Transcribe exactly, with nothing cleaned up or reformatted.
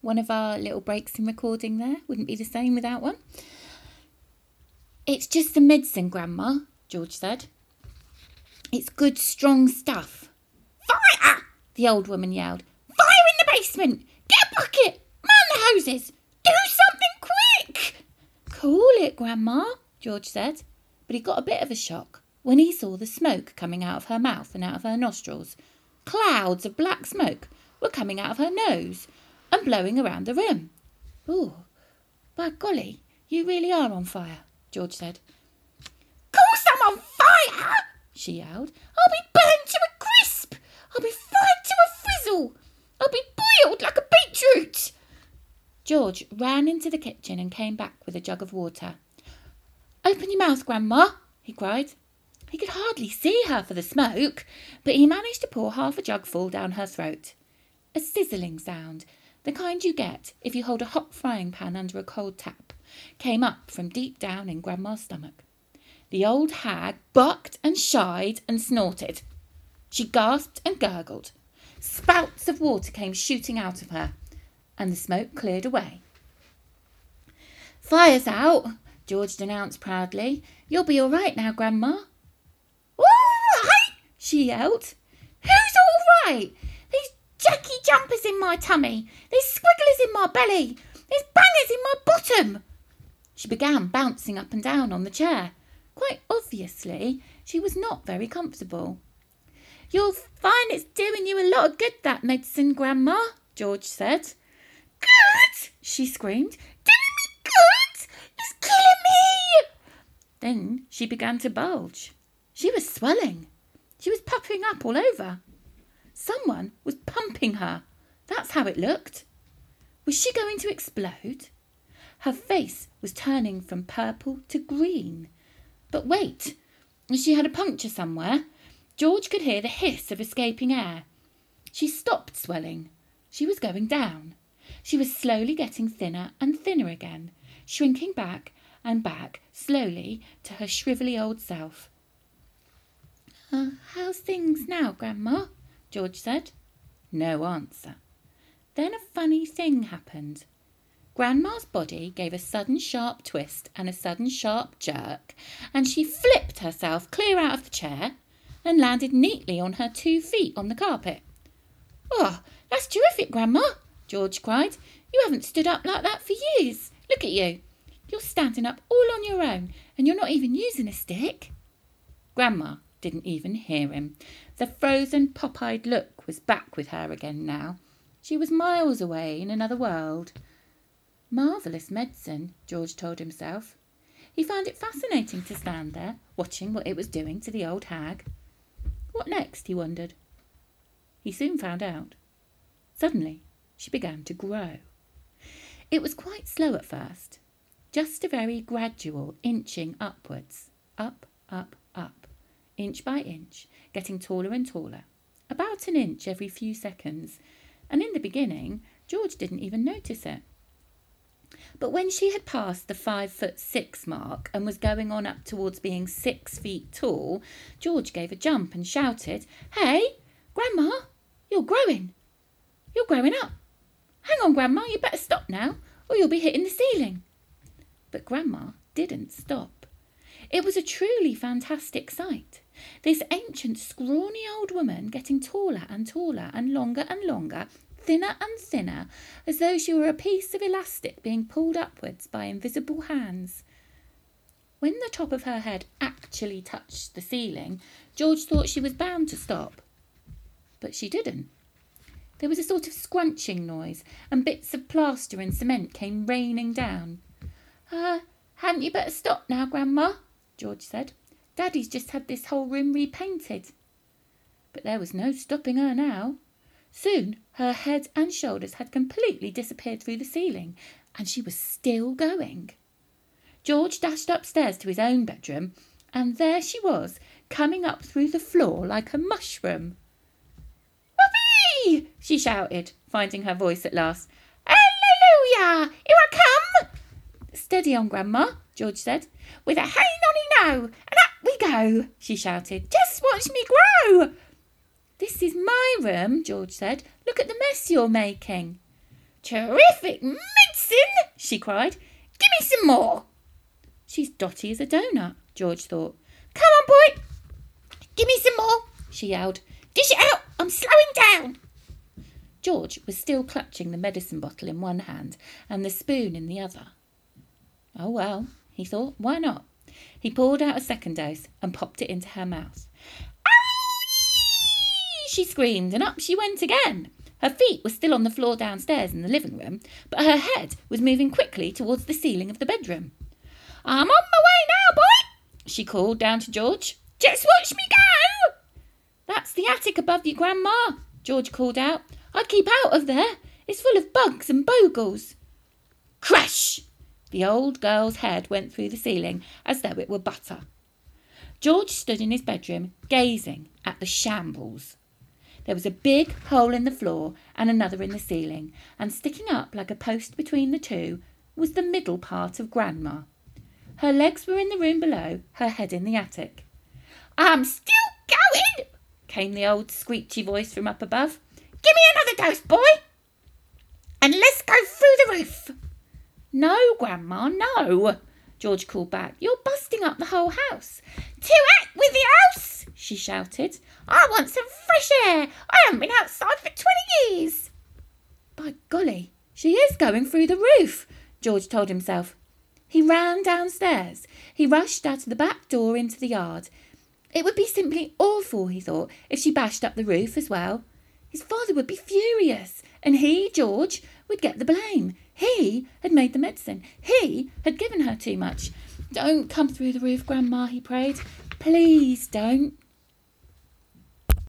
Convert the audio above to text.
One of our little breaks in recording there. Wouldn't be the same without one. It's just the medicine, Grandma, George said. It's good, strong stuff. Fire! The old woman yelled. Fire in the basement! Get a bucket! Man the hoses! Do something quick! Cool it, Grandma, George said. But he got a bit of a shock when he saw the smoke coming out of her mouth and out of her nostrils. Clouds of black smoke were coming out of her nose and blowing around the room. Oh, by golly, you really are on fire, George said. Course I'm on fire, she yelled. I'll be burned to a crisp. I'll be fried to a frizzle. I'll be boiled like a beetroot. George ran into the kitchen and came back with a jug of water. Open your mouth, Grandma, he cried. He could hardly see her for the smoke, but he managed to pour half a jug full down her throat. A sizzling sound, the kind you get if you hold a hot frying pan under a cold tap, came up from deep down in Grandma's stomach. The old hag bucked and shied and snorted. She gasped and gurgled. Spouts of water came shooting out of her, and the smoke cleared away. Fire's out, George announced proudly. You'll be all right now, Grandma. All right, she yelled. Who's all right? There's Jackie jumpers in my tummy. There's squigglers in my belly. There's bangers in my bottom. She began bouncing up and down on the chair. Quite obviously, she was not very comfortable. You'll find it's doing you a lot of good, that medicine, Grandma, George said. Good, she screamed. Doing me good. It's killing me. Then she began to bulge. She was swelling. She was puffing up all over. Someone was pumping her. That's how it looked. Was she going to explode? Her face was turning from purple to green. But wait, she had a puncture somewhere. George could hear the hiss of escaping air. She stopped swelling. She was going down. She was slowly getting thinner and thinner again, shrinking back and back slowly to her shrivelly old self. Uh, how's things now, Grandma? George said. No answer. Then a funny thing happened. Grandma's body gave a sudden sharp twist and a sudden sharp jerk, and she flipped herself clear out of the chair and landed neatly on her two feet on the carpet. Oh, that's terrific, Grandma, George cried. You haven't stood up like that for years. Look at you. You're standing up all on your own, and you're not even using a stick. Grandma didn't even hear him. The frozen, pop-eyed look was back with her again now. She was miles away in another world. Marvellous medicine, George told himself. He found it fascinating to stand there, watching what it was doing to the old hag. What next, he wondered. He soon found out. Suddenly, she began to grow. It was quite slow at first, just a very gradual inching upwards, up, up, up, inch by inch, getting taller and taller, about an inch every few seconds, and in the beginning, George didn't even notice it. But when she had passed the five foot six mark and was going on up towards being six feet tall, George gave a jump and shouted, Hey, Grandma, you're growing. You're growing up. Hang on, Grandma, you better stop now, or you'll be hitting the ceiling. But Grandma didn't stop. It was a truly fantastic sight. This ancient, scrawny old woman getting taller and taller and longer and longer, thinner and thinner, as though she were a piece of elastic being pulled upwards by invisible hands. When the top of her head actually touched the ceiling, George thought she was bound to stop. But she didn't. There was a sort of scrunching noise, and bits of plaster and cement came raining down. Uh, hadn't you better stop now, Grandma? George said. Daddy's just had this whole room repainted. But there was no stopping her now. Soon her head and shoulders had completely disappeared through the ceiling, and she was still going. George dashed upstairs to his own bedroom, and there she was, coming up through the floor like a mushroom. Whoopee! She shouted, finding her voice at last. Hallelujah! Here I come! Steady on, Grandma, George said. With a hey nonny no, and up we go, she shouted. Just watch me grow. This is my room, George said. Look at the mess you're making. Terrific medicine, she cried. Give me some more. She's dotty as a donut, George thought. Come on, boy. Give me some more, she yelled. Dish it out. I'm slowing down. George was still clutching the medicine bottle in one hand and the spoon in the other. Oh, well, he thought, why not? He poured out a second dose and popped it into her mouth. Owie! She screamed, and up she went again. Her feet were still on the floor downstairs in the living room, but her head was moving quickly towards the ceiling of the bedroom. I'm on my way now, boy, she called down to George. Just watch me go. That's the attic above you, Grandma, George called out. I'd keep out of there. It's full of bugs and bogles. Crash! The old girl's head went through the ceiling as though it were butter. George stood in his bedroom, gazing at the shambles. There was a big hole in the floor and another in the ceiling, and sticking up like a post between the two was the middle part of Grandma. Her legs were in the room below, her head in the attic. I'm still going, came the old screechy voice from up above. Give me another dose, boy, and let's go through the roof. No, Grandma, no, George called back. You're busting up the whole house. To heck with the house, she shouted. I want some fresh air. I haven't been outside for twenty years. By golly, she is going through the roof, George told himself. He ran downstairs. He rushed out of the back door into the yard. It would be simply awful, he thought, if she bashed up the roof as well. His father would be furious, and he, George, would get the blame. He had made the medicine. He had given her too much. Don't come through the roof, Grandma, he prayed. Please don't.